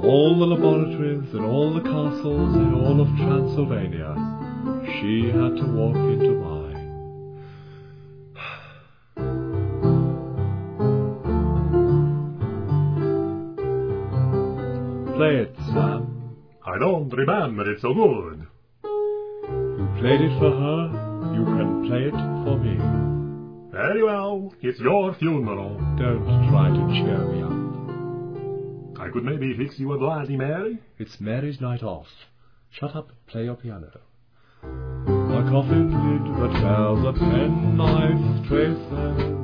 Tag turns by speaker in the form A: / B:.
A: all the laboratories and all the castles in all of Transylvania, she had to walk into mine. Play it, Sam.
B: I don't remember it so good.
A: You played it for her, you can play it for me.
B: Very well, it's your funeral.
A: Don't try to cheer me up.
B: I could maybe fix you a Bloody Mary.
A: It's Mary's night off. Shut up and play your piano. A coffin lid that bears a penknife traces